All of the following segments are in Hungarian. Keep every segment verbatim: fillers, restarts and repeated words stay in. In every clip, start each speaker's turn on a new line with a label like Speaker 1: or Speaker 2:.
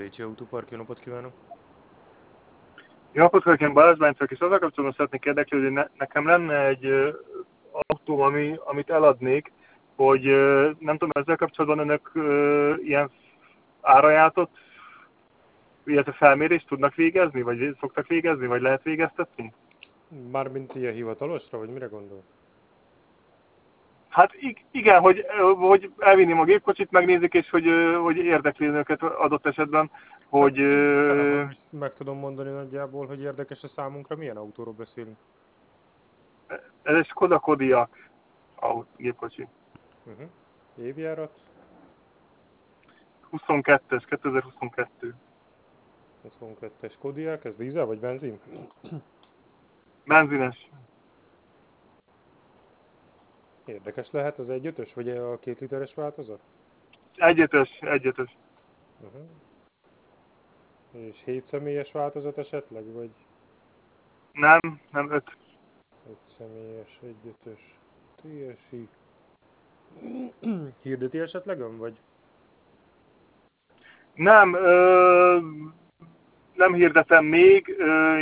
Speaker 1: Bécsi Autópark, jó napot kívánok!
Speaker 2: Jó napot kívánok, én Balázs Báncok, és azzal kapcsolatban szeretnék érdeklődni, hogy ne, nekem lenne egy ö, autó, ami, amit eladnék, hogy ö, nem tudom, ezzel kapcsolatban önök ö, ilyen árajánlatot, illetve felmérést tudnak végezni, vagy szoktak végezni, vagy lehet végeztetni?
Speaker 1: Mármint ilyen hivatalosra, vagy mire gondol?
Speaker 2: Hát igen, hogy, hogy elvinném a gépkocsit, megnézik, és hogy, hogy érdekli önöket adott esetben, hogy...
Speaker 1: Hát talán meg tudom mondani nagyjából, hogy érdekes a számunkra, milyen autóról beszélünk.
Speaker 2: Ez egy Skoda Kodiaq gépkocsi.
Speaker 1: Uh-huh. Évjárat?
Speaker 2: huszonkettes, kétezer-huszonkettő.
Speaker 1: huszonkettes Kodiaq, ez dízel vagy benzin?
Speaker 2: Benzines.
Speaker 1: Érdekes lehet az egy ötös, vagy a két literes változat?
Speaker 2: Egyötös, egyötös.
Speaker 1: Uh-huh. És hét személyes változat esetleg, vagy?
Speaker 2: Nem, nem öt.
Speaker 1: Egy személyes, egy ötös té es i. Hirdeti esetleg ön, vagy?
Speaker 2: Nem, ö, nem hirdetem még. Ö,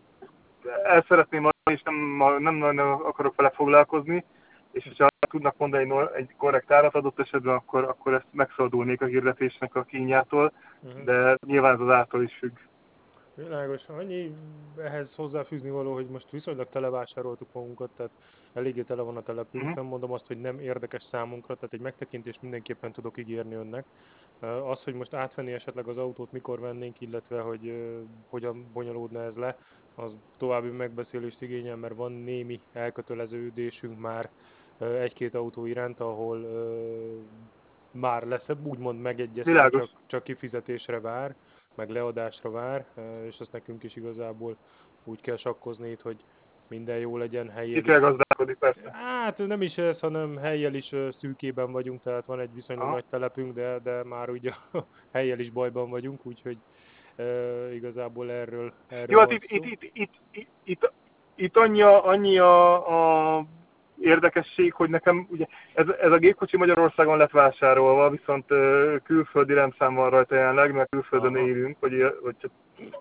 Speaker 2: el szeretném adni, és nem, nem nagyon akarok vele foglalkozni. És hogyha tudnak mondani egy korrekt árat adott esetben, akkor, akkor ezt megszabadulnék a hirdetésnek a kínjától. Uh-huh. De nyilván ez az ártól is függ.
Speaker 1: Világos. Annyi ehhez hozzáfűzni való, hogy most viszonylag televásároltuk magunkat, tehát eléggé tele van a telepünk. Uh-huh. Nem mondom azt, hogy nem érdekes számunkra, tehát egy megtekintést mindenképpen tudok ígérni önnek. Az, hogy most átvenni esetleg az autót, mikor vennénk, illetve hogy uh, hogyan bonyolódna ez le, az további megbeszélést igényel, mert van némi elköteleződésünk már uh, egy-két autó iránt, ahol uh, már lesz úgymond megegyeztünk, csak, csak kifizetésre vár, meg leadásra vár, és azt nekünk is igazából úgy kell sakkozni itt, hogy minden jó legyen, helyen
Speaker 2: is. Ki kell gazdálkodni, persze.
Speaker 1: Hát nem is ez, hanem helyen is szűkében vagyunk, tehát van egy viszonylag Aha. nagy telepünk, de, de már ugye helyen is bajban vagyunk, úgyhogy e, igazából erről, erről
Speaker 2: jó, hát itt, itt, itt, itt, itt, itt, itt annyi, a, annyi a, a érdekesség, hogy nekem ugye ez, ez a gépkocsi Magyarországon lett vásárolva, viszont uh, külföldi rendszám van rajta jelenleg, mert külföldön Aha. élünk, vagy, vagy csak...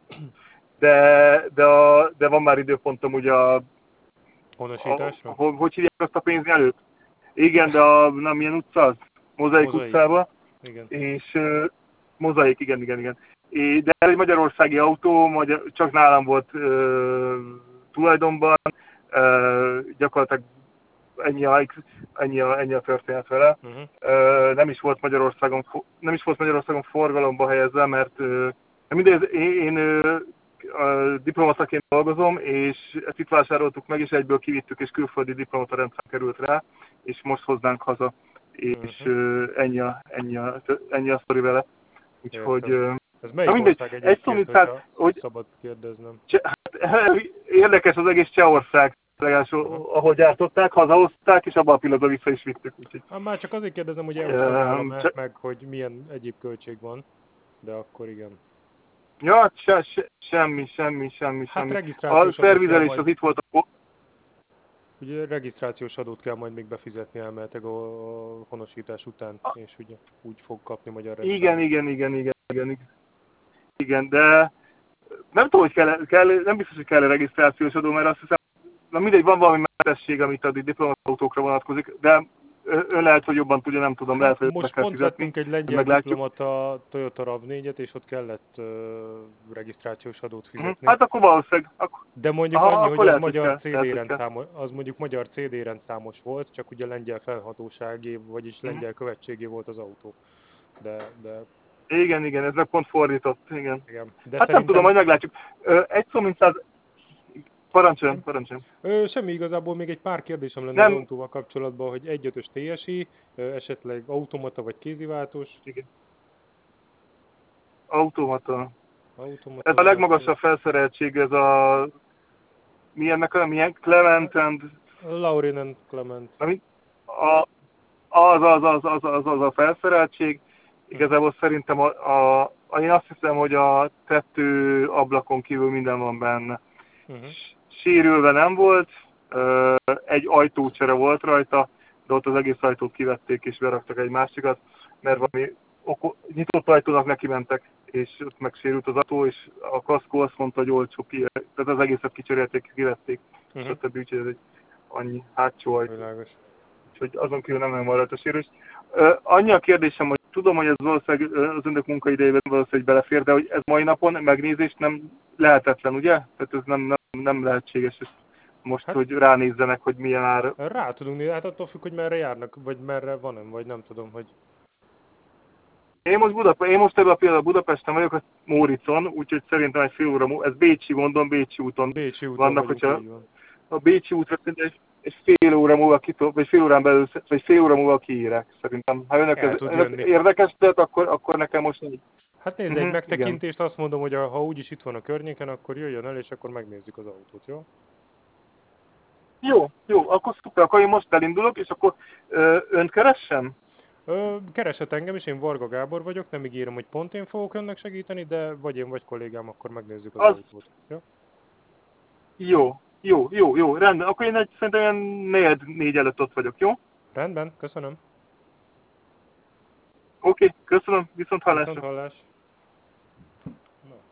Speaker 2: de, de, a, de van már időpontom ugye a...
Speaker 1: Honosításra?
Speaker 2: A, a, hogy hívják azt a pénzni előtt? Igen, de a, nem milyen utca az? Mozaik, Mozaik. utcába.
Speaker 1: Igen.
Speaker 2: És uh, Mozaik, igen, igen, igen. De ez egy magyarországi autó, magyar, csak nálam volt uh, tulajdonban, uh, gyakorlatilag ennyi a, ennyi a, ennyi a történet vele. Uh-huh. Uh, nem is volt Magyarországon, nem is volt Magyarországon forgalomba helyezve, mert uh, mindegy, én, én uh, uh, diplomataként dolgozom, és ezt itt vásároltuk meg, és egyből kivittük, és külföldi diplomata rendszer került rá, és most hoznánk haza. És uh-huh. uh, ennyi a, ennyi a, ennyi a sztori vele. Úgyhogy... Uh,
Speaker 1: Ez melyik mindegy, ország egyébként, egy hogyha hogy, szabad kérdeznem?
Speaker 2: Cse, hát, érdekes az egész Csehország. Legalábbis uh-huh. ahogy gyártották, hazahozták, és abban a pillanatban vissza is vittük.
Speaker 1: Ah, már csak azért kérdezem, hogy elhoztam cse... meg, hogy milyen egyéb költség van, de akkor igen.
Speaker 2: Ja, se, se, semmi, semmi, semmi,
Speaker 1: hát
Speaker 2: semmi.
Speaker 1: A
Speaker 2: szervizelés majd... az itt volt a...
Speaker 1: Ugye regisztrációs adót kell majd még befizetni elméletileg a honosítás után, a... és ugye úgy fog kapni magyar regisztrációt.
Speaker 2: Igen, igen, igen, igen, igen, igen. Igen, de nem tudom, hogy kell, kell, nem biztos, hogy kell regisztrációs adó, mert azt hiszem, na mindegy, van valami mentesség, amit a diplomatautókra vonatkozik, de ön lehet, hogy jobban tudja, nem tudom, lehet, hogy
Speaker 1: most pont vettünk egy lengyel diplomata Toyota RAV négyet, és ott kellett uh, regisztrációs adót fizetni.
Speaker 2: Hát akkor valószínűleg. Akkor...
Speaker 1: De mondjuk Aha, annyi, hogy az magyar cé dé rendszámos, az mondjuk magyar cé dé rendszámos volt, csak ugye lengyel felhatóságé, vagyis lengyel uh-huh. követségé volt az autó. De, de...
Speaker 2: Igen, igen, ez meg pont fordított, igen.
Speaker 1: igen.
Speaker 2: De hát szerintem... nem tudom, majd meglátjuk. Egy szó, mint száz... Parancsoljon, parancsoljon.
Speaker 1: Semmi, igazából még egy pár kérdésem lenne nem. az autóval kapcsolatban, hogy egy ötös té es i, esetleg automata vagy kéziváltós?
Speaker 2: Igen. Automata.
Speaker 1: Automata.
Speaker 2: Ez a legmagasabb felszereltség, ez a... Milyennek a... Milyen? Clement and...
Speaker 1: Laurinen Clement.
Speaker 2: Ami? A... Az, az, az, az, az, az a felszereltség. Igazából hm. szerintem a, a... Én azt hiszem, hogy a tető ablakon kívül minden van benne. Uh-huh. Sérülve nem volt, egy ajtócsere volt rajta, de ott az egész ajtót kivették és beraktak egy másikat, mert valami oko- nyitott ajtónak neki mentek, és ott megsérült az autó, és a kaszkó azt mondta, hogy olcsó ki, tehát az egészet kicserélték, kivették,
Speaker 1: Uh-huh.
Speaker 2: stb. Úgyhogy ez egy annyi hátsó ajtó.
Speaker 1: Világos.
Speaker 2: Úgyhogy azon kívül nem nagyon van rajta sérülés. Uh, annyi a kérdésem, hogy tudom, hogy ez valószínűleg az önök munkaidejében valószínűleg belefér, de hogy ez mai napon megnézést nem lehetetlen, ugye? Tehát ez nem, nem, nem lehetséges ez most, hát, hogy ránézzenek, hogy milyen ár.
Speaker 1: Rá tudunk nézni, hát attól függ, hogy merre járnak, vagy merre van, vagy nem tudom, hogy...
Speaker 2: Én most, Budap- én most ebben a pillanatban Budapesten vagyok, a Móricon, úgyhogy szerintem egy fél óra múlva, ez Bécsi, mondom, Bécsi úton
Speaker 1: Bécsi úton
Speaker 2: vannak,
Speaker 1: vagyunk,
Speaker 2: hogyha
Speaker 1: így van.
Speaker 2: a Bécsi útra egy, egy fél óra múlva kitol, vagy fél órán belül, vagy fél óra múlva kiírek, szerintem. Ha önök ez, önök érdekes, tehát akkor, akkor nekem most...
Speaker 1: Hát nézd,
Speaker 2: uh-huh,
Speaker 1: egy megtekintést, igen. Azt mondom, hogy a, ha úgyis itt van a környéken, akkor jöjjön el, és akkor megnézzük az autót, jó?
Speaker 2: Jó, jó, akkor szuper, akkor én most elindulok, és akkor ö, önt keressem?
Speaker 1: Ö, keresett engem is, én Varga Gábor vagyok, nem ígérem, hogy pont én fogok önnek segíteni, de vagy én, vagy kollégám, akkor megnézzük az, az... autót, jó?
Speaker 2: Jó, jó, jó, jó, rendben, akkor én egy, szerintem ilyen negyed négy előtt ott vagyok, jó?
Speaker 1: Rendben, köszönöm.
Speaker 2: Oké, okay, köszönöm, viszont hallásra.
Speaker 1: Viszont hallás.